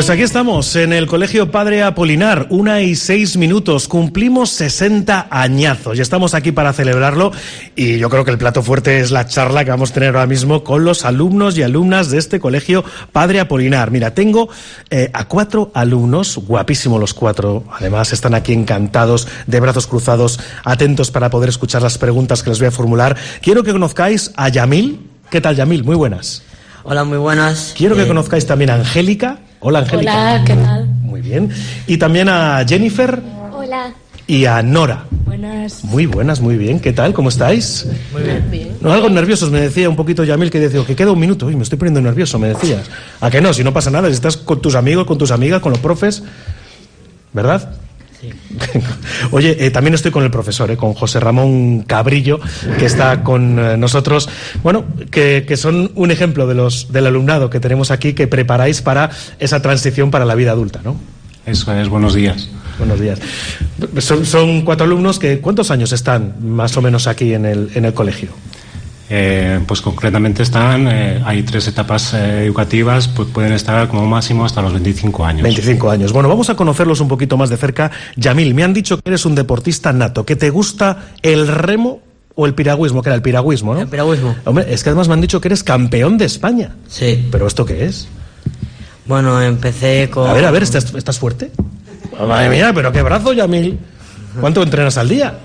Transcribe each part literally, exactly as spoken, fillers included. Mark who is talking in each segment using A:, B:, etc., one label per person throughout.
A: Pues aquí estamos, en el Colegio Padre Apolinar, una y seis minutos, cumplimos sesenta añazos y estamos aquí para celebrarlo, y yo creo que el plato fuerte es la charla que vamos a tener ahora mismo con los alumnos y alumnas de este Colegio Padre Apolinar. Mira, tengo eh, a cuatro alumnos, guapísimos los cuatro, además están aquí encantados, de brazos cruzados, atentos para poder escuchar las preguntas que les voy a formular. Quiero que conozcáis a Yamil. ¿Qué tal, Yamil? Muy buenas.
B: Hola, muy buenas.
A: Quiero
B: eh...
A: que conozcáis también a Angélica. Hola, Angélica.
C: Hola, ¿qué tal?
A: Muy bien. Y también a Jennifer.
C: Hola.
A: Y a Nora.
C: Buenas.
A: Muy buenas, muy bien. ¿Qué tal? ¿Cómo estáis?
B: Muy bien. bien.
A: No, algo nerviosos, me decía un poquito Yamil, que decía que queda un minuto. Uy, me estoy poniendo nervioso, me decías. ¿A que no? Si no pasa nada, si estás con tus amigos, con tus amigas, con los profes, ¿verdad?
B: Sí.
A: Oye, eh, también estoy con el profesor, eh, con José Ramón Cabrillo, que está con eh, nosotros. Bueno, que, que son un ejemplo de los del alumnado que tenemos aquí, que preparáis para esa transición para la vida adulta, ¿no?
D: Eso es, buenos días.
A: Buenos días. Son, son cuatro alumnos que, ¿cuántos años están más o menos aquí en el, en el colegio?
D: Eh, pues concretamente están, eh, hay tres etapas eh, educativas, pues pueden estar como máximo hasta los veinticinco años.
A: veinticinco años. Bueno, vamos a conocerlos un poquito más de cerca. Yamil, me han dicho que eres un deportista nato, que te gusta el remo o el piragüismo, que era el piragüismo, ¿no?
B: El piragüismo.
A: Hombre, es que además me han dicho que eres campeón de España.
B: Sí.
A: ¿Pero esto qué es?
B: Bueno, empecé con...
A: A ver, a ver, ¿estás, estás fuerte? Oh, madre mía, pero qué brazo, Yamil. ¿Cuánto entrenas al día?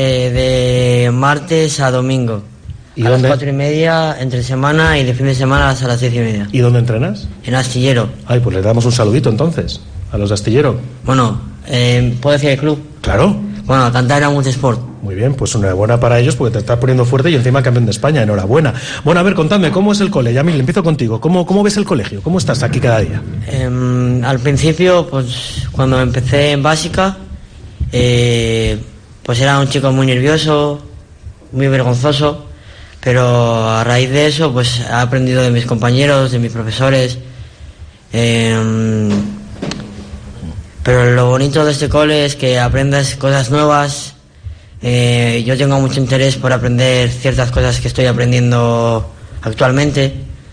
B: Eh, de martes a domingo.
A: ¿Y
B: a
A: dónde?
B: las cuatro y media entre semana y de fin de semana hasta las seis y media.
A: ¿Y dónde entrenas?
B: En Astillero.
A: Ay, pues le damos un saludito entonces, a los de Astillero.
B: Bueno, eh, ¿puedo decir el club?
A: Claro.
B: Bueno, Cantabria Multisport.
A: Muy bien, pues enhorabuena para ellos porque te estás poniendo fuerte y encima campeón de España, enhorabuena. Bueno, a ver, contadme, ¿cómo es el cole? Yamil, empiezo contigo. ¿Cómo, cómo ves el colegio? ¿Cómo estás aquí cada día?
B: Eh, al principio, pues cuando empecé en básica, eh, pues era un chico muy nervioso, muy vergonzoso, pero a raíz de eso, pues he aprendido de mis compañeros, de mis profesores. Eh, pero lo bonito de este cole es que aprendes cosas nuevas. Eh, yo tengo mucho interés por aprender ciertas cosas que estoy aprendiendo actualmente,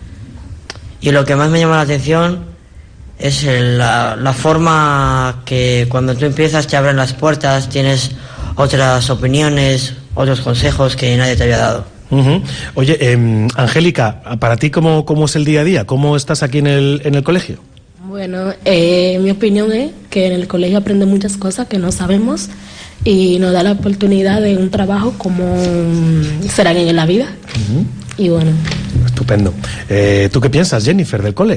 B: y lo que más me llama la atención es el, la, la forma que cuando tú empiezas te abren las puertas, tienes otras opiniones, otros consejos que nadie te había dado.
A: Uh-huh. Oye, eh, Angélica, para ti, ¿cómo, ¿cómo es el día a día? ¿Cómo estás aquí en el, en el colegio?
C: Bueno, eh, mi opinión es que en el colegio aprende muchas cosas que no sabemos y nos da la oportunidad de un trabajo como serán en la vida. Uh-huh. Y bueno.
A: Estupendo. Eh, ¿Tú qué piensas, Jennifer, del cole?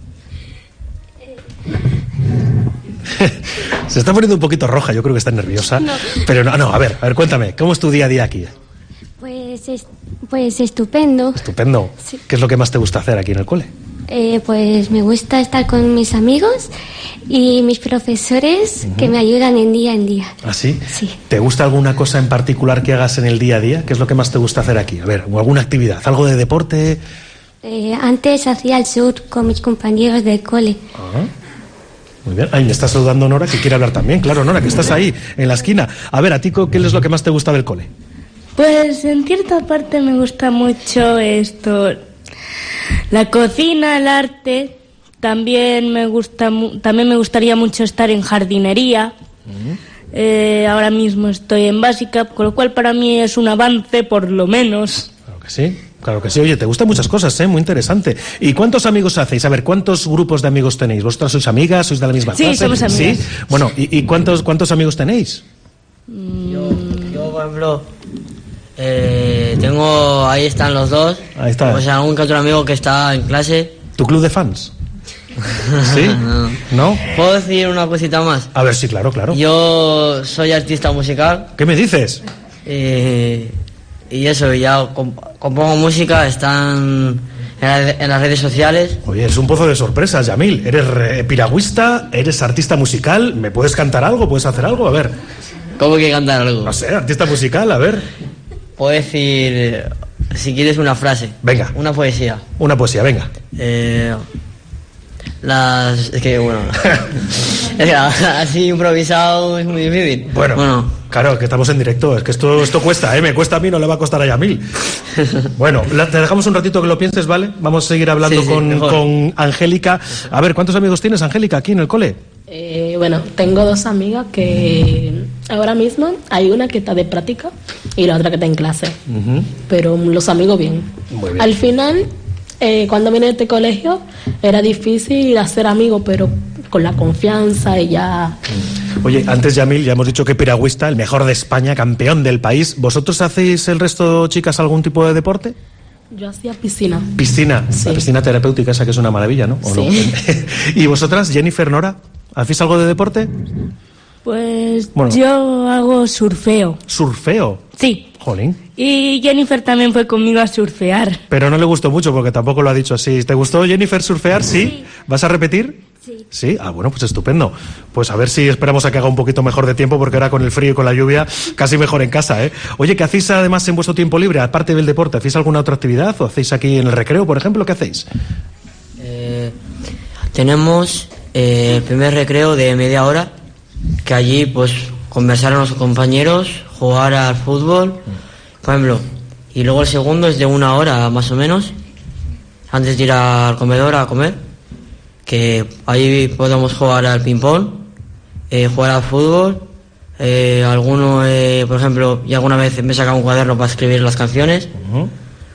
A: Se está poniendo un poquito roja, yo creo que está nerviosa. No. Pero no, no, a ver, a ver, cuéntame, ¿cómo es tu día a día aquí?
E: Pues, es, pues estupendo.
A: Estupendo. Sí. ¿Qué es lo que más te gusta hacer aquí en el cole?
E: Eh, pues me gusta estar con mis amigos y mis profesores, uh-huh, que me ayudan en día en día.
A: ¿Ah, sí?
E: Sí.
A: ¿Te gusta alguna cosa en particular que hagas en el día a día? ¿Qué es lo que más te gusta hacer aquí? A ver, o alguna actividad, algo de deporte.
E: Eh, antes hacía el surf con mis compañeros del cole.
A: Uh-huh. Muy bien. Ay, me está saludando Nora, que quiere hablar también. Claro, Nora, que estás ahí, en la esquina. A ver, ¿a ti qué es lo que más te gusta del cole?
F: Pues en cierta parte me gusta mucho esto, la cocina, el arte. También me gusta, también me gustaría mucho estar en jardinería. Uh-huh. Eh, ahora mismo estoy en básica, con lo cual para mí es un avance, por lo menos.
A: Claro que sí. Claro que sí, oye, te gustan muchas cosas, ¿eh? Muy interesante. ¿Y cuántos amigos hacéis? A ver, ¿cuántos grupos de amigos tenéis? ¿Vosotras sois amigas? ¿Sois de la misma
F: sí,
A: clase?
F: Sí, somos amigas.
A: ¿Sí? Bueno, ¿y, y cuántos, cuántos amigos tenéis?
B: Yo, yo por ejemplo, eh, tengo, ahí están los dos.
A: Ahí está.
B: Pues algún que otro amigo que está en clase.
A: ¿Tu club de fans? ¿Sí?
B: No.
A: ¿No?
B: ¿Puedo decir una cosita más?
A: A ver, sí, claro, claro.
B: Yo soy artista musical.
A: ¿Qué me dices?
B: Eh... Y eso, ya compongo música, están en las redes sociales.
A: Oye, es un pozo de sorpresas, Yamil. Eres piragüista, eres artista musical. ¿Me puedes cantar algo? ¿Puedes hacer algo? A ver.
B: ¿Cómo que cantar algo?
A: No sé, artista musical, a ver.
B: Puedo decir, si quieres, una frase.
A: Venga.
B: Una poesía.
A: Una poesía, venga.
B: Eh, las... Es que, bueno... es que así improvisado es muy difícil.
A: Bueno.
B: Bueno,
A: Claro, que estamos en directo, es que esto, esto cuesta, ¿eh? Me cuesta a mí, no le va a costar a Yamil. Bueno, la, te dejamos un ratito que lo pienses, ¿vale? Vamos a seguir hablando sí, sí, con, con Angélica. A ver, ¿cuántos amigos tienes, Angélica, aquí en el cole?
C: Eh, bueno, tengo dos amigas que ahora mismo hay una que está de práctica y la otra que está en clase. Uh-huh. Pero los amigos bien. Muy bien. Al final, eh, cuando vine a este colegio, era difícil hacer amigos, pero con la confianza y ya...
A: Oye, antes Yamil, ya hemos dicho que piragüista, el mejor de España, campeón del país. ¿Vosotros hacéis el resto, chicas, algún tipo de deporte?
C: Yo hacía piscina.
A: Piscina, sí. La piscina terapéutica esa que es una maravilla, ¿no? ¿O sí. No? ¿Y vosotras, Jennifer, Nora, hacéis algo de deporte?
F: Pues bueno, yo hago surfeo.
A: ¿Surfeo?
F: Sí.
A: Jolín.
F: Y Jennifer también fue conmigo a surfear.
A: Pero no le gustó mucho porque tampoco lo ha dicho así. ¿Te gustó, Jennifer, surfear? ¿Sí? Sí. ¿Vas a repetir?
E: Sí.
A: Sí, ah, bueno, pues estupendo. Pues a ver si esperamos a que haga un poquito mejor de tiempo, porque ahora con el frío y con la lluvia casi mejor en casa, ¿eh? Oye, ¿qué hacéis además en vuestro tiempo libre? Aparte del deporte, ¿hacéis alguna otra actividad? ¿O hacéis aquí en el recreo, por ejemplo? ¿Qué hacéis?
B: Eh, tenemos eh, el primer recreo de media hora, que allí pues conversar con los compañeros, jugar al fútbol, por ejemplo. Y luego el segundo es de una hora más o menos, antes de ir al comedor a comer, que ahí podemos jugar al ping-pong, eh, jugar al fútbol, eh, alguno, eh, por ejemplo, y alguna vez me he sacado un cuaderno para escribir las canciones. Uh-huh.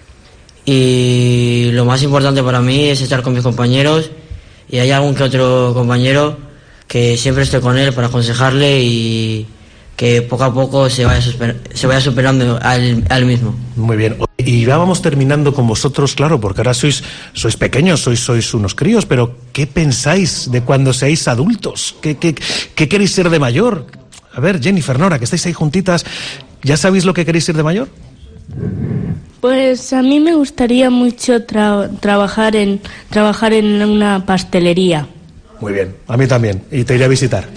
B: Y lo más importante para mí es estar con mis compañeros, y hay algún que otro compañero que siempre estoy con él para aconsejarle y que poco a poco se vaya, super, se vaya superando al, al mismo.
A: Muy bien. Y ya vamos terminando con vosotros, claro, porque ahora sois, sois pequeños, sois, sois unos críos, pero ¿qué pensáis de cuando seáis adultos? ¿Qué, qué, qué queréis ser de mayor? A ver, Jennifer, Nora, que estáis ahí juntitas, ¿ya sabéis lo que queréis ser de mayor?
F: Pues a mí me gustaría mucho tra- trabajar en trabajar en una pastelería.
A: Muy bien, a mí también, y te iré a visitar.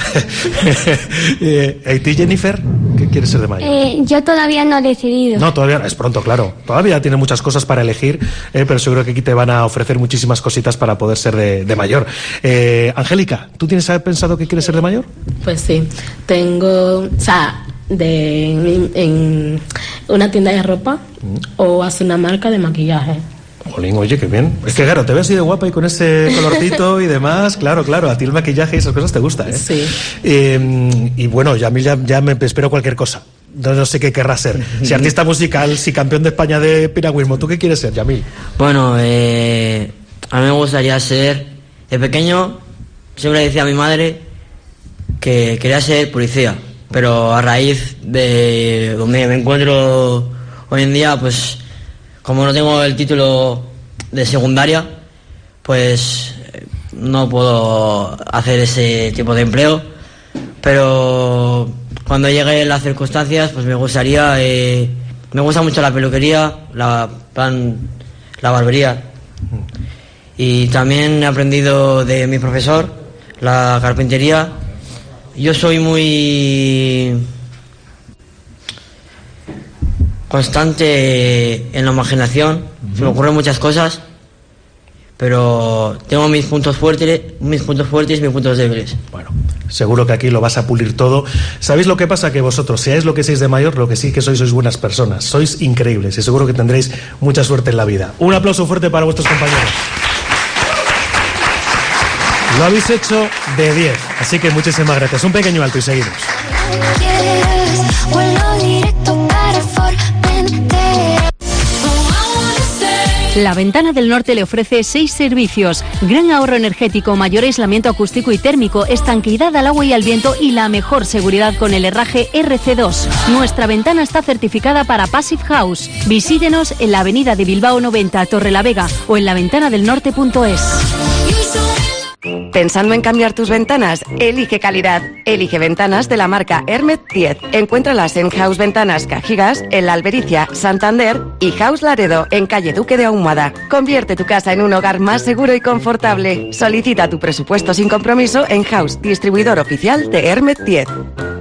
A: ¿Y ti, Jennifer? ¿Qué quieres ser de mayor?
E: Eh, yo todavía no he decidido.
A: No, todavía no, es pronto, claro. Todavía tienes muchas cosas para elegir, eh, pero seguro que aquí te van a ofrecer muchísimas cositas para poder ser de, de mayor. Eh, Angélica, ¿tú tienes pensado que quieres ser de mayor?
C: Pues sí, tengo, o sea, de, en, en una tienda de ropa mm. o hacer una marca de maquillaje.
A: Jolín, oye, qué bien. Es que claro, te ves así de guapa y con ese colorcito y demás. Claro, claro, a ti el maquillaje y esas cosas te gusta, ¿eh?
C: Sí.
A: Eh, y bueno, ya, ya, ya me espero cualquier cosa. No, no sé qué querrá ser. Si artista musical, si campeón de España de piragüismo, ¿tú qué quieres ser, Yamil?
B: Bueno, eh, a mí me gustaría ser... De pequeño siempre decía a mi madre que quería ser policía, pero a raíz de donde me encuentro hoy en día, pues... Como no tengo el título de secundaria, pues no puedo hacer ese tipo de empleo. Pero cuando lleguen las circunstancias, pues me gustaría... Eh, me gusta mucho la peluquería, la, plan, la barbería. Y también he aprendido de mi profesor, la carpintería. Yo soy muy... constante en la imaginación, uh-huh. Se me ocurren muchas cosas, pero tengo mis puntos fuertes, mis puntos fuertes y mis puntos débiles.
A: Bueno, seguro que aquí lo vas a pulir todo. ¿Sabéis lo que pasa? Que vosotros, seáis lo que seáis de mayor, lo que sí que sois, sois buenas personas, sois increíbles y seguro que tendréis mucha suerte en la vida. Un aplauso fuerte para vuestros compañeros. Lo habéis hecho de diez, así que muchísimas gracias. Un pequeño alto y seguimos.
G: La Ventana del Norte le ofrece seis servicios: gran ahorro energético, mayor aislamiento acústico y térmico, estanqueidad al agua y al viento y la mejor seguridad con el herraje R C dos. Nuestra ventana está certificada para Passive House. Visítenos en la avenida de Bilbao noventa, Torrelavega, o en la ventana del norte punto es.
H: ¿Pensando en cambiar tus ventanas? Elige calidad. Elige ventanas de la marca Hermet diez. Encuéntralas en House Ventanas Cajigas, en La Albericia, Santander, y House Laredo, en calle Duque de Ahumada. Convierte tu casa en un hogar más seguro y confortable. Solicita tu presupuesto sin compromiso en House, distribuidor oficial de Hermet diez.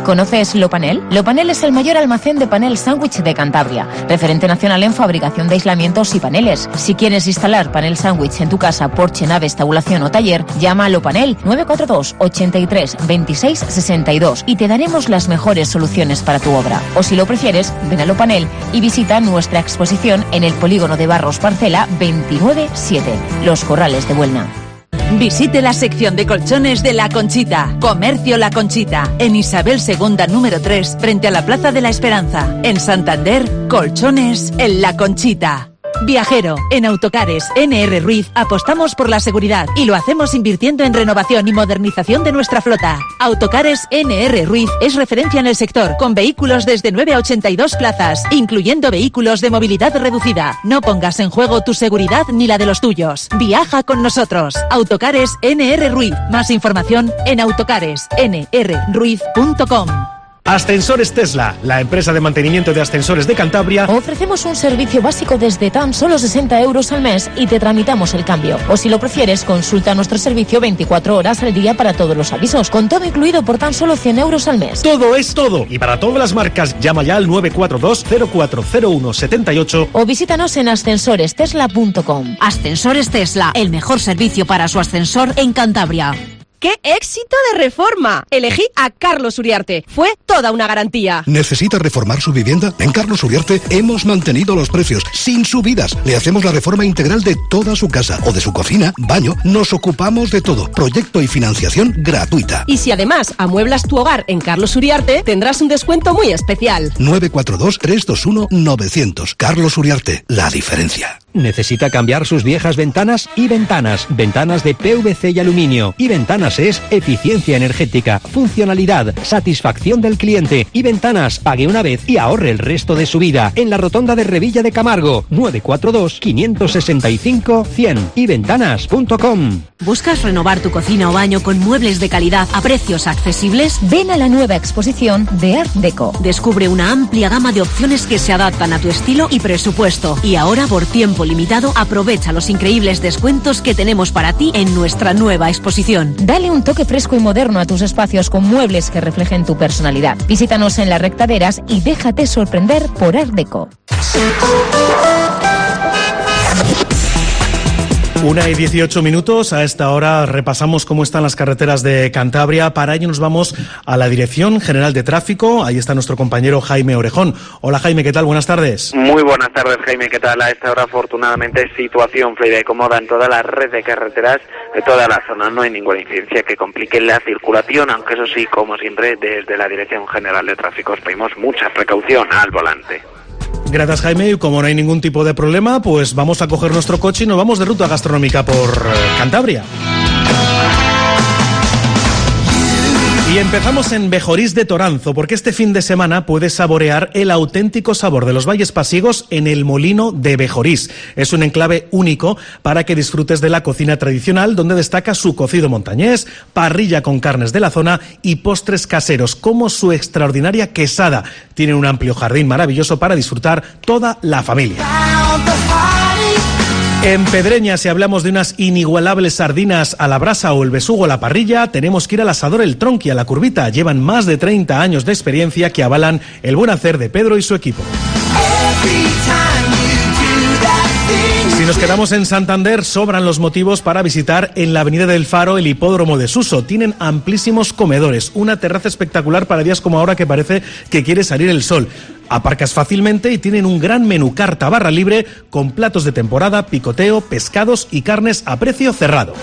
I: ¿Conoces Lopanel? Lopanel es el mayor almacén de panel sándwich de Cantabria, referente nacional en fabricación de aislamientos y paneles. Si quieres instalar panel sándwich en tu casa, porche, nave, estabulación o taller, llama a Lopanel nueve cuatro dos, ochenta y tres, veintiséis, sesenta y dos y te daremos las mejores soluciones para tu obra. O si lo prefieres, ven a Lopanel y visita nuestra exposición en el polígono de Barros Parcela veintinueve siete, Los Corrales de Buelna.
J: Visite la sección de colchones de La Conchita. Comercio La Conchita, en Isabel segunda número tres, frente a la Plaza de la Esperanza. En Santander, colchones en La Conchita. Viajero, en Autocares N R Ruiz apostamos por la seguridad y lo hacemos invirtiendo en renovación y modernización de nuestra flota. Autocares N R Ruiz es referencia en el sector, con vehículos desde nueve a ochenta y dos plazas, incluyendo vehículos de movilidad reducida. No pongas en juego tu seguridad ni la de los tuyos. Viaja con nosotros. Autocares N R Ruiz. Más información en autocares n r ruiz punto com.
A: Ascensores Tesla, la empresa de mantenimiento de ascensores de Cantabria.
I: Ofrecemos un servicio básico desde tan solo sesenta euros al mes y te tramitamos el cambio. O si lo prefieres, consulta nuestro servicio veinticuatro horas al día para todos los avisos, con todo incluido por tan solo cien euros al mes.
A: Todo es todo. Y para todas las marcas, llama ya al nueve cuatro dos, cero cuatro cero uno, siete ocho.
I: O visítanos en ascensores tesla punto com.
G: Ascensores Tesla, el mejor servicio para su ascensor en Cantabria.
K: ¡Qué éxito de reforma! Elegí a Carlos Uriarte. Fue toda una garantía.
L: ¿Necesita reformar su vivienda? En Carlos Uriarte hemos mantenido los precios sin subidas. Le hacemos la reforma integral de toda su casa o de su cocina, baño. Nos ocupamos de todo. Proyecto y financiación gratuita.
K: Y si además amueblas tu hogar en Carlos Uriarte, tendrás un descuento muy especial.
L: nueve cuatro dos, tres dos uno, nueve cero cero. Carlos Uriarte. La diferencia.
M: ¿Necesita cambiar sus viejas ventanas? Y Ventanas. Ventanas de P V C y aluminio. Y Ventanas es eficiencia energética, funcionalidad, satisfacción del cliente. Y Ventanas, pague una vez y ahorre el resto de su vida. En la rotonda de Revilla de Camargo, nueve cuatro dos, cinco seis cinco, cien. y ventanas punto com.
G: ¿Buscas renovar tu cocina o baño con muebles de calidad a precios accesibles?
I: Ven a la nueva exposición de Art Deco.
G: Descubre una amplia gama de opciones que se adaptan a tu estilo y presupuesto. Y ahora, por tiempo limitado, aprovecha los increíbles descuentos que tenemos para ti en nuestra nueva exposición.
I: Dale un toque fresco y moderno a tus espacios con muebles que reflejen tu personalidad. Visítanos en Las Rectaderas y déjate sorprender por Art Deco.
A: Una y dieciocho minutos. A esta hora repasamos cómo están las carreteras de Cantabria. Para ello nos vamos a la Dirección General de Tráfico. Ahí está nuestro compañero Jaime Orejón. Hola Jaime, ¿qué tal? Buenas tardes.
N: Muy buenas tardes Jaime, ¿qué tal? A esta hora afortunadamente situación fluida y cómoda en toda la red de carreteras de toda la zona. No hay ninguna incidencia que complique la circulación, aunque eso sí, como siempre, desde la Dirección General de Tráfico os pedimos mucha precaución al volante.
A: Gracias Jaime, y como no hay ningún tipo de problema, pues vamos a coger nuestro coche y nos vamos de ruta gastronómica por Cantabria. Y empezamos en Bejorís de Toranzo, porque este fin de semana puedes saborear el auténtico sabor de los valles pasiegos en el Molino de Bejorís. Es un enclave único para que disfrutes de la cocina tradicional, donde destaca su cocido montañés, parrilla con carnes de la zona y postres caseros, como su extraordinaria quesada. Tiene un amplio jardín maravilloso para disfrutar toda la familia. En Pedreña, si hablamos de unas inigualables sardinas a la brasa o el besugo a la parrilla, tenemos que ir al asador El Tronqui, a la Curvita. Llevan más de treinta años de experiencia que avalan el buen hacer de Pedro y su equipo. Si nos quedamos en Santander, sobran los motivos para visitar en la Avenida del Faro el hipódromo de Suso. Tienen amplísimos comedores, una terraza espectacular para días como ahora que parece que quiere salir el sol. Aparcas fácilmente y tienen un gran menú carta barra libre con platos de temporada, picoteo, pescados y carnes a precio cerrado.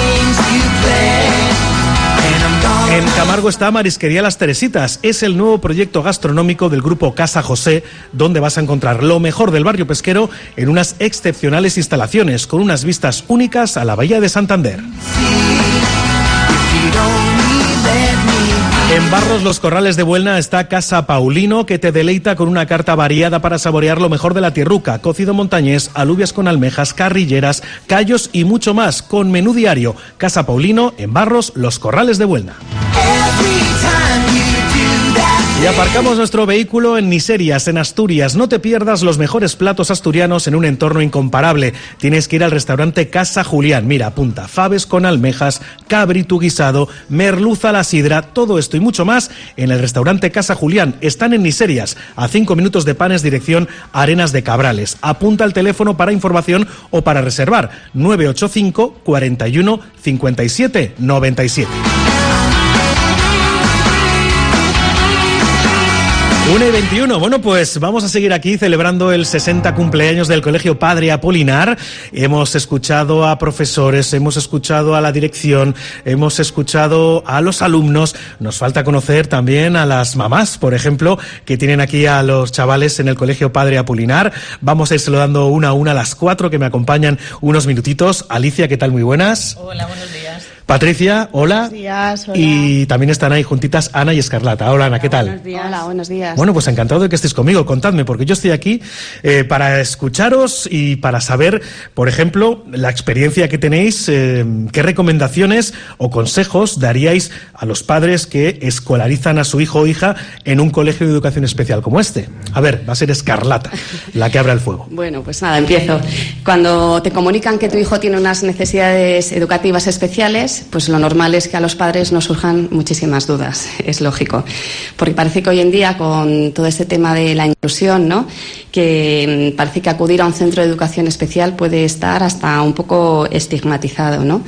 A: En Camargo está Marisquería Las Teresitas. Es el nuevo proyecto gastronómico del grupo Casa José, donde vas a encontrar lo mejor del barrio pesquero en unas excepcionales instalaciones con unas vistas únicas a la bahía de Santander. En Barros Los Corrales de Buelna está Casa Paulino, que te deleita con una carta variada para saborear lo mejor de la tierruca, cocido montañés, alubias con almejas, carrilleras, callos y mucho más, con menú diario. Casa Paulino, en Barros Los Corrales de Buelna. Y aparcamos nuestro vehículo en Niserias, en Asturias. No te pierdas los mejores platos asturianos en un entorno incomparable. Tienes que ir al restaurante Casa Julián. Mira, apunta, faves con almejas, cabrito guisado, merluza a la sidra, todo esto y mucho más en el restaurante Casa Julián. Están en Niserias, a cinco minutos de Panes, dirección Arenas de Cabrales. Apunta el teléfono para información o para reservar, nueve ocho cinco, cuarenta y uno, cincuenta y siete, noventa y siete. una y veintiuno. Bueno, pues vamos a seguir aquí celebrando el sesenta cumpleaños del Colegio Padre Apolinar. Hemos escuchado a profesores, hemos escuchado a la dirección, hemos escuchado a los alumnos. Nos falta conocer también a las mamás, por ejemplo, que tienen aquí a los chavales en el Colegio Padre Apolinar. Vamos a ir saludando una a una a las cuatro que me acompañan unos minutitos. Alicia, ¿qué tal? Muy buenas.
O: Hola, buenos días.
A: Patricia, hola.
O: Buenos días, hola.
A: Y también están ahí juntitas Ana y Escarlata. Hola, Ana, ¿qué tal?
O: Buenos días. Hola, buenos días.
A: Bueno, pues encantado de que estéis conmigo. Contadme, porque yo estoy aquí eh, para escucharos y para saber, por ejemplo, la experiencia que tenéis, eh, qué recomendaciones o consejos daríais a los padres que escolarizan a su hijo o hija en un colegio de educación especial como este. A ver, va a ser Escarlata la que abra el fuego.
O: Bueno, pues nada, empiezo. Cuando te comunican que tu hijo tiene unas necesidades educativas especiales, pues lo normal es que a los padres nos surjan muchísimas dudas, es lógico, porque parece que hoy en día con todo este tema de la inclusión, ¿no?, que parece que acudir a un centro de educación especial puede estar hasta un poco estigmatizado, ¿no?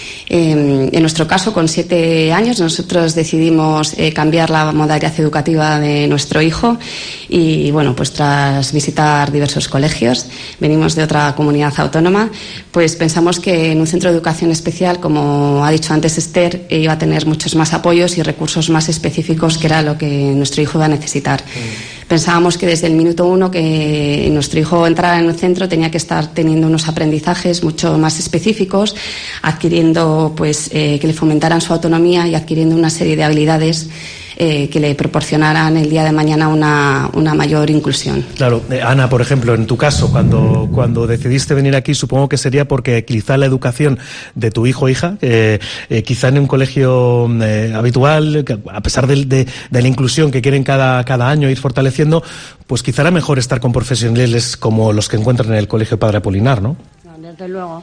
O: Eh, en nuestro caso, con siete años, nosotros decidimos eh, cambiar la modalidad educativa de nuestro hijo y, bueno, pues tras visitar diversos colegios, venimos de otra comunidad autónoma, pues pensamos que en un centro de educación especial, como ha dicho antes Esther, iba a tener muchos más apoyos y recursos más específicos, que era lo que nuestro hijo iba a necesitar. Mm. Pensábamos que desde el minuto uno que nuestro hijo entrara en un centro tenía que estar teniendo unos aprendizajes mucho más específicos, adquiriendo, pues, eh, que le fomentaran su autonomía y adquiriendo una serie de habilidades eh, que le proporcionaran el día de mañana una, una mayor inclusión.
A: Claro, eh, Ana, por ejemplo, en tu caso, cuando, cuando decidiste venir aquí, supongo que sería porque quizá la educación de tu hijo o hija, eh, eh, quizá en un colegio eh, habitual, que a pesar de, de, de la inclusión que quieren cada, cada año ir fortaleciendo, pues quizá era mejor estar con profesionales como los que encuentran en el Colegio Padre Apolinar, ¿no?
P: Desde luego,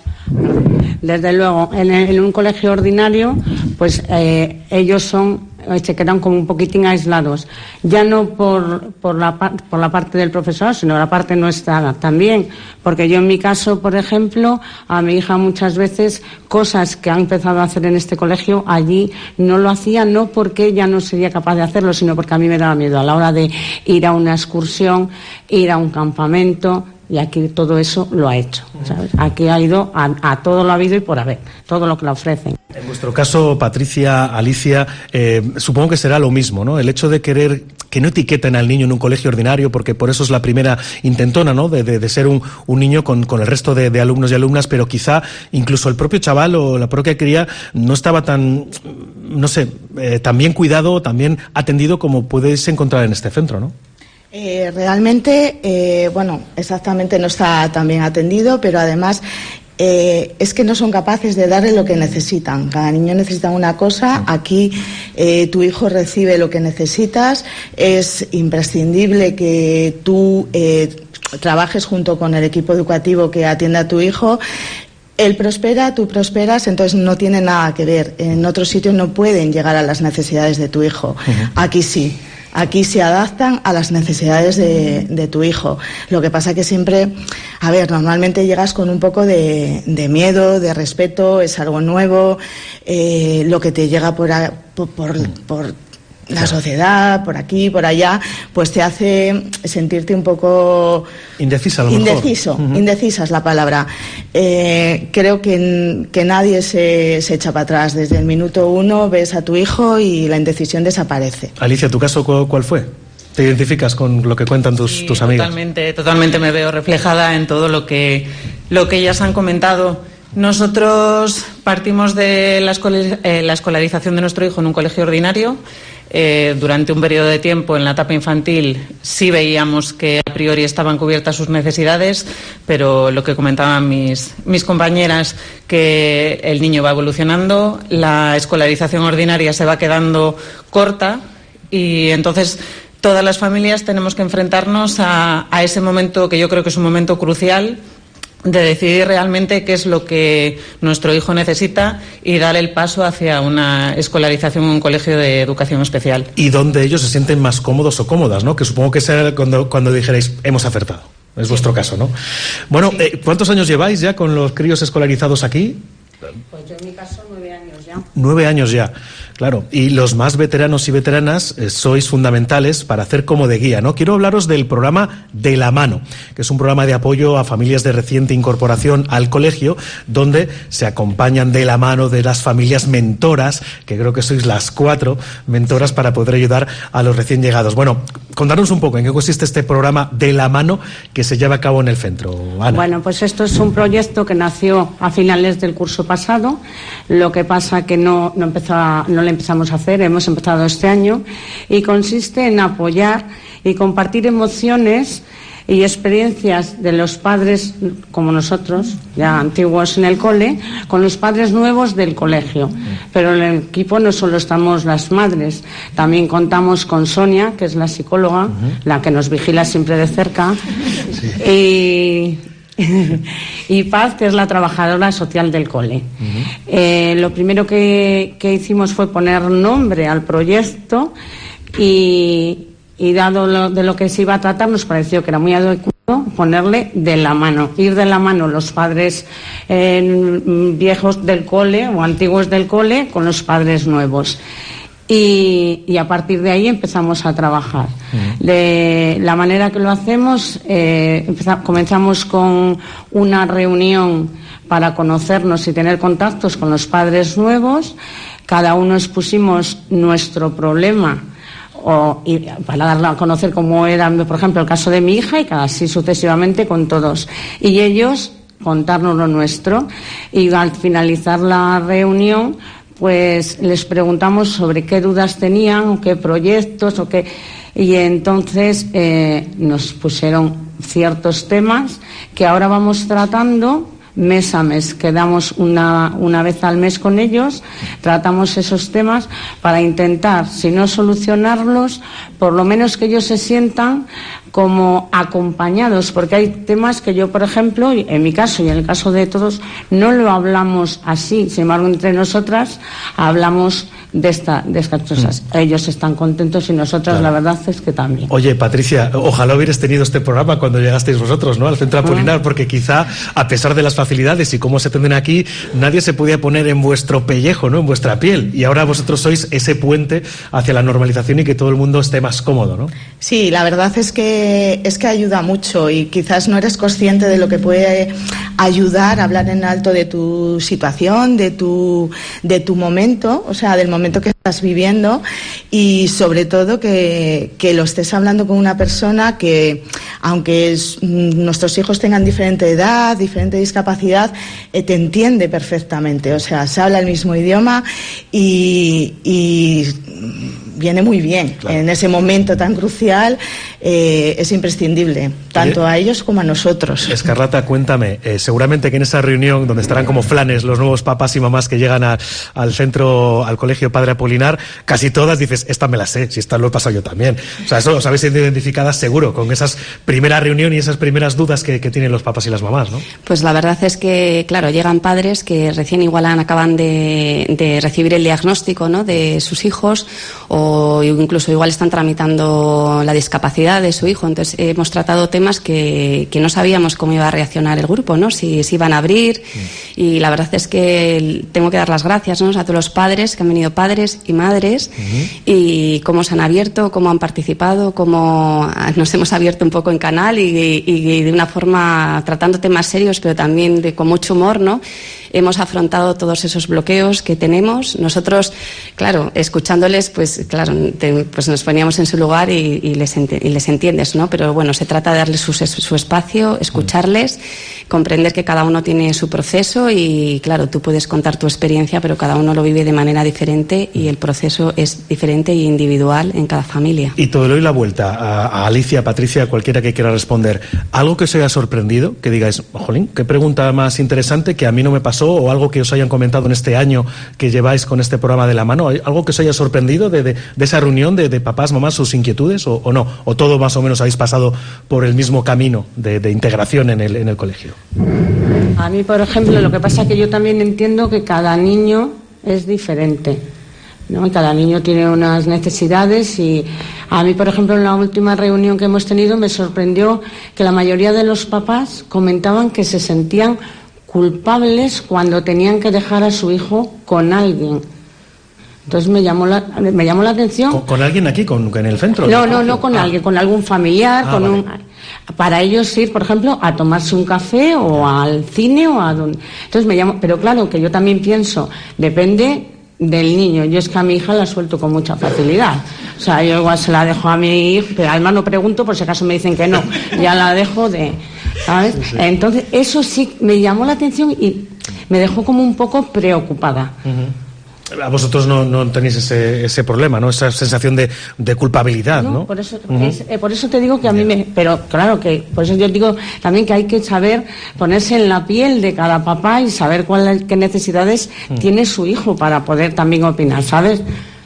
P: desde luego, en, en un colegio ordinario, pues eh, ellos son, se quedan como un poquitín aislados, ya no por, por, la, por la parte del profesor, sino la parte nuestra también, porque yo en mi caso, por ejemplo, a mi hija muchas veces cosas que ha empezado a hacer en este colegio, allí no lo hacía, no porque ella no sería capaz de hacerlo, sino porque a mí me daba miedo a la hora de ir a una excursión, ir a un campamento. Y aquí todo eso lo ha hecho, ¿sabes? Aquí ha ido a, a todo lo habido y por haber, todo lo que le ofrecen.
A: En vuestro caso, Patricia, Alicia, eh, supongo que será lo mismo, ¿no? El hecho de querer que no etiqueten al niño en un colegio ordinario, porque por eso es la primera intentona, ¿no?, de, de, de ser un, un niño con, con el resto de, de alumnos y alumnas, pero quizá incluso el propio chaval o la propia cría no estaba tan, no sé, eh, tan bien cuidado, tan bien atendido como podéis encontrar en este centro, ¿no?
Q: Eh, realmente, eh, bueno, exactamente no está tan bien atendido, pero además eh, es que no son capaces de darle lo que necesitan. Cada niño necesita una cosa, aquí eh, tu hijo recibe lo que necesitas, es imprescindible que tú eh, trabajes junto con el equipo educativo que atiende a tu hijo. Él prospera, tú prosperas, entonces no tiene nada que ver. En otros sitios no pueden llegar a las necesidades de tu hijo, uh-huh. Aquí sí. Aquí se adaptan a las necesidades de, de tu hijo. Lo que pasa que siempre, a ver, normalmente llegas con un poco de, de miedo, de respeto, es algo nuevo, eh, lo que te llega por, a, por, por, por la sociedad, por aquí, por allá, pues te hace sentirte un poco
A: indecisa, a lo mejor.
Q: Indeciso, uh-huh. Indecisa es la palabra. Eh, creo que, que nadie se, se echa para atrás. Desde el minuto uno ves a tu hijo y la indecisión desaparece.
A: Alicia, ¿tu caso cuál fue? ¿Te identificas con lo que cuentan tus,
O: sí,
A: tus amigas?
O: Totalmente, totalmente me veo reflejada en todo lo que, lo que ellas han comentado. Nosotros partimos de la, escolar, eh, la escolarización de nuestro hijo en un colegio ordinario. Eh, durante un periodo de tiempo en la etapa infantil sí veíamos que a priori estaban cubiertas sus necesidades, pero lo que comentaban mis, mis compañeras, que el niño va evolucionando, la escolarización ordinaria se va quedando corta y entonces
R: todas las familias tenemos que enfrentarnos a, a ese momento que yo creo que es un momento crucial de decidir realmente qué es lo que nuestro hijo necesita y dar el paso hacia una escolarización en un colegio de educación especial.
A: Y donde ellos se sienten más cómodos o cómodas, ¿no? Que supongo que será cuando, cuando dijerais, hemos acertado. Es sí. vuestro caso, ¿no? Bueno, sí. eh, ¿cuántos años lleváis ya con los críos escolarizados aquí?
P: Pues yo en mi caso nueve años ya.
A: Nueve años ya, claro. Y los más veteranos y veteranas eh, sois fundamentales para hacer como de guía, ¿no? Quiero hablaros del programa De la Mano, que es un programa de apoyo a familias de reciente incorporación al colegio, donde se acompañan de la mano de las familias mentoras, que creo que sois las cuatro mentoras para poder ayudar a los recién llegados. Bueno, contanos un poco en qué consiste este programa De la Mano que se lleva a cabo en el centro, Ana.
P: Bueno, pues esto es un proyecto que nació a finales del curso pasado, lo que pasa que no, no, empezó a, no lo empezamos a hacer, hemos empezado este año, y consiste en apoyar y compartir emociones y experiencias de los padres como nosotros, ya antiguos en el cole, con los padres nuevos del colegio. Pero en el equipo no solo estamos las madres, también contamos con Sonia, que es la psicóloga, uh-huh. la que nos vigila siempre de cerca, sí. y... y Paz, que es la trabajadora social del cole. Uh-huh. Eh, lo primero que, que hicimos fue poner nombre al proyecto y, y dado lo, de lo que se iba a tratar, nos pareció que era muy adecuado ponerle de la mano, ir de la mano los padres eh, viejos del cole o antiguos del cole con los padres nuevos. Y, y a partir de ahí empezamos a trabajar. Uh-huh. De la manera que lo hacemos, eh, empezamos, comenzamos con una reunión para conocernos y tener contactos con los padres nuevos. Cada uno expusimos nuestro problema o, y para darle a conocer cómo era, por ejemplo, el caso de mi hija, y así sucesivamente con todos. Y ellos contarnos lo nuestro, y al finalizar la reunión pues les preguntamos sobre qué dudas tenían, o qué proyectos, o qué, y entonces eh, nos pusieron ciertos temas que ahora vamos tratando mes a mes. Quedamos una, una vez al mes con ellos, tratamos esos temas para intentar, si no solucionarlos, por lo menos que ellos se sientan como acompañados, porque hay temas que yo, por ejemplo, en mi caso y en el caso de todos, no lo hablamos así. Sin embargo, entre nosotras hablamos de, esta, de estas cosas. Mm. Ellos están contentos y nosotras, claro, la verdad es que también.
A: Oye, Patricia, ojalá hubieras tenido este programa cuando llegasteis vosotros, ¿no?, al Centro Apolinar, ah. porque quizá, a pesar de las facilidades y cómo se atienden aquí, nadie se podía poner en vuestro pellejo, ¿no?, en vuestra piel. Y ahora vosotros sois ese puente hacia la normalización y que todo el mundo esté más cómodo, ¿no?
Q: Sí, la verdad es que es que ayuda mucho, y quizás no eres consciente de lo que puede ayudar a hablar en alto de tu situación, de tu, de tu momento, o sea, del momento que estás viviendo, y sobre todo que, que lo estés hablando con una persona que, aunque es, nuestros hijos tengan diferente edad, diferente discapacidad, eh, te entiende perfectamente, o sea, se habla el mismo idioma y, y viene muy bien. Claro. En ese momento tan crucial eh, es imprescindible, tanto Oye, a ellos como a nosotros.
A: Escarlata, cuéntame, eh, seguramente que en esa reunión donde estarán como flanes los nuevos papás y mamás que llegan a, al centro, al colegio Padre Apolinar, casi todas dices, esta me la sé, si esta lo he pasado yo también. O sea, eso os habéis sido identificadas seguro con esas primeras reuniones y esas primeras dudas que, que tienen los papás y las mamás, ¿no?
O: Pues la verdad es que, claro, llegan padres que recién igual acaban de, de recibir el diagnóstico, ¿no?, de sus hijos, o incluso igual están tramitando la discapacidad de su hijo. Entonces hemos tratado temas que, que no sabíamos cómo iba a reaccionar el grupo, ¿no?, si se iban a abrir. Mm. Y la verdad es que tengo que dar las gracias, ¿no?, a todos los padres que han venido, padres y madres, mm-hmm. y cómo se han abierto, cómo han participado, cómo nos hemos abierto un poco en canal y, y, y de una forma tratando temas serios, pero también de, con mucho humor, ¿no? Hemos afrontado todos esos bloqueos que tenemos. Nosotros, claro, escuchándoles, pues claro, te, pues nos poníamos en su lugar y, y, les, enti- y les entiendes, ¿no? Pero bueno, se trata de darles su, su espacio, escucharles, comprender que cada uno tiene su proceso y, claro, tú puedes contar tu experiencia, pero cada uno lo vive de manera diferente y el proceso es diferente e individual en cada familia.
A: Y te doy la vuelta a, a Alicia, a Patricia, a cualquiera que quiera responder. ¿Algo que os haya sorprendido? Que digáis, jolín, qué pregunta más interesante que a mí no me pasó pasó o algo que os hayan comentado en este año que lleváis con este programa de la mano? ¿Algo que os haya sorprendido de, de, de esa reunión de, de papás, mamás, sus inquietudes o, o no? ¿O todo más o menos habéis pasado por el mismo camino de, de integración en el, en el colegio?
P: A mí, por ejemplo, lo que pasa es que yo también entiendo que cada niño es diferente, ¿no? Cada niño tiene unas necesidades y a mí, por ejemplo, en la última reunión que hemos tenido me sorprendió que la mayoría de los papás comentaban que se sentían culpables cuando tenían que dejar a su hijo con alguien. Entonces me llamó la, me llamó la atención.
A: ¿Con, con alguien aquí, con, en el centro?
P: No, no, no con ah. alguien, con algún familiar, ah, con vale. un, para ellos ir, por ejemplo, a tomarse un café o al cine o a donde. Entonces me llamó, pero claro que yo también pienso, depende del niño. Yo es que a mi hija la suelto con mucha facilidad. O sea, yo igual se la dejo a mi hija, pero además no pregunto por si acaso me dicen que no. Ya la dejo de, ¿sabes? Sí, sí. Entonces, eso sí me llamó la atención y me dejó como un poco preocupada.
A: Uh-huh. A vosotros no, no tenéis ese, ese problema, ¿no? Esa sensación de, de culpabilidad, ¿no? ¿no?
P: Por eso, uh-huh. es, eh, por eso te digo que a mí me... Pero claro que, por eso yo digo también que hay que saber ponerse en la piel de cada papá y saber cuál, qué necesidades uh-huh. tiene su hijo para poder también opinar, ¿sabes?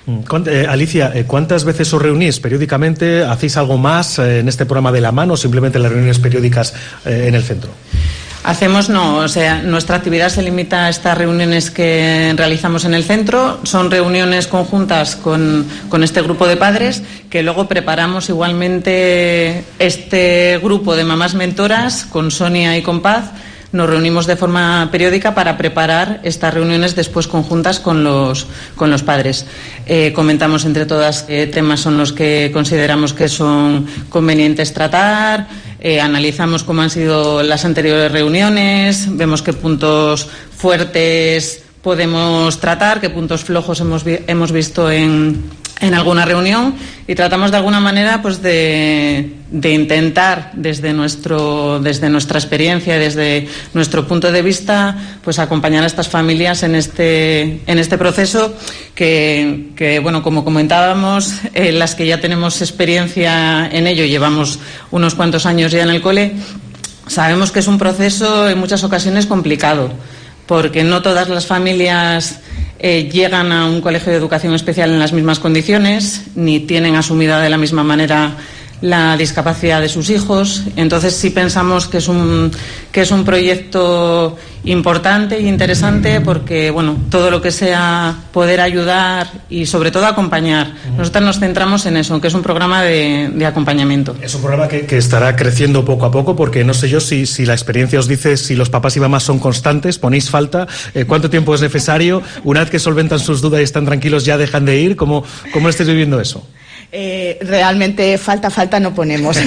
A: Eh, Alicia, ¿cuántas veces os reunís periódicamente? ¿Hacéis algo más eh, en este programa de la mano o simplemente las reuniones periódicas eh, en el centro?
R: Hacemos no, o sea, nuestra actividad se limita a estas reuniones que realizamos en el centro. Son reuniones conjuntas con, con este grupo de padres que luego preparamos igualmente este grupo de mamás mentoras con Sonia y con Paz. Nos reunimos de forma periódica para preparar estas reuniones después conjuntas con los, con los padres. Eh, comentamos entre todas qué temas son los que consideramos que son convenientes tratar, eh, analizamos cómo han sido las anteriores reuniones, vemos qué puntos fuertes podemos tratar, qué puntos flojos hemos, vi- hemos visto en, en alguna reunión y tratamos de alguna manera pues de, de intentar desde nuestro desde nuestra experiencia, desde nuestro punto de vista, pues acompañar a estas familias en este en este proceso que, que bueno, como comentábamos, eh, las que ya tenemos experiencia en ello, llevamos unos cuantos años ya en el cole, sabemos que es un proceso en muchas ocasiones complicado, porque no todas las familias eh, llegan a un colegio de educación especial en las mismas condiciones, ni tienen asumida de la misma manera la discapacidad de sus hijos. Entonces sí pensamos que es un que es un proyecto importante e interesante porque, bueno, todo lo que sea poder ayudar y sobre todo acompañar. Nosotros nos centramos en eso, que es un programa de, de acompañamiento.
A: Es un programa que, que estará creciendo poco a poco porque no sé yo si, si la experiencia os dice si los papás y mamás son constantes, ponéis falta, eh, cuánto tiempo es necesario, una vez que solventan sus dudas y están tranquilos ya dejan de ir. ¿Cómo, cómo estáis viviendo eso?
Q: Eh, realmente falta, falta no ponemos,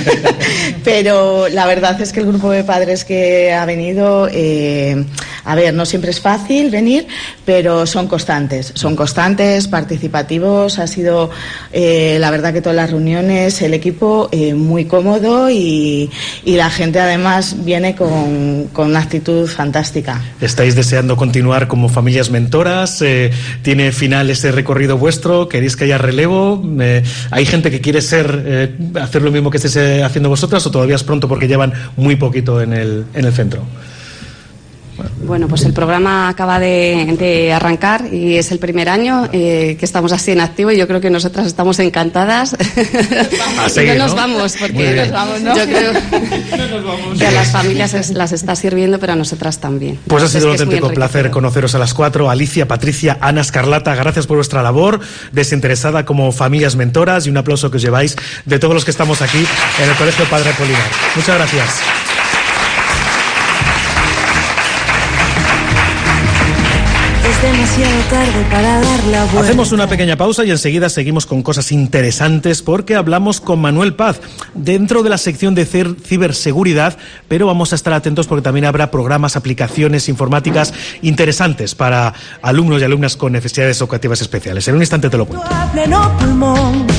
Q: pero la verdad es que el grupo de padres que ha venido, eh, a ver, no siempre es fácil venir, pero son constantes, son constantes, participativos, ha sido eh, la verdad que todas las reuniones, el equipo eh, muy cómodo y, y la gente además viene con, con una actitud fantástica.
A: ¿Estáis deseando continuar como familias mentoras? Eh, ¿Tiene final ese recorrido vuestro? ¿Queréis que haya relevo? Eh, ¿Hay gente que quiere ser eh, hacer lo mismo que estéis eh, haciendo vosotras o todavía es pronto porque llevan muy poquito en el, en el centro?
O: Bueno, pues el programa acaba de, de arrancar y es el primer año eh, que estamos así en activo y yo creo que nosotras estamos encantadas.
A: A seguir,
O: y no nos
A: ¿no?
O: vamos, porque nos vamos, ¿no? Yo creo que a las familias es, las está sirviendo, pero a nosotras también.
A: Pues ha sido un
O: es
A: auténtico placer conoceros a las cuatro. Alicia, Patricia, Ana, Escarlata, gracias por vuestra labor desinteresada como familias mentoras y un aplauso que os lleváis de todos los que estamos aquí en el Colegio Padre Apolinar. Muchas gracias.
S: Es demasiado tarde para dar la vuelta.
A: Hacemos una pequeña pausa y enseguida seguimos con cosas interesantes porque hablamos con Manuel Paz dentro de la sección de ciberseguridad, pero vamos a estar atentos porque también habrá programas, aplicaciones informáticas interesantes para alumnos y alumnas con necesidades educativas especiales. En un instante te lo cuento.
S: A pleno pulmón.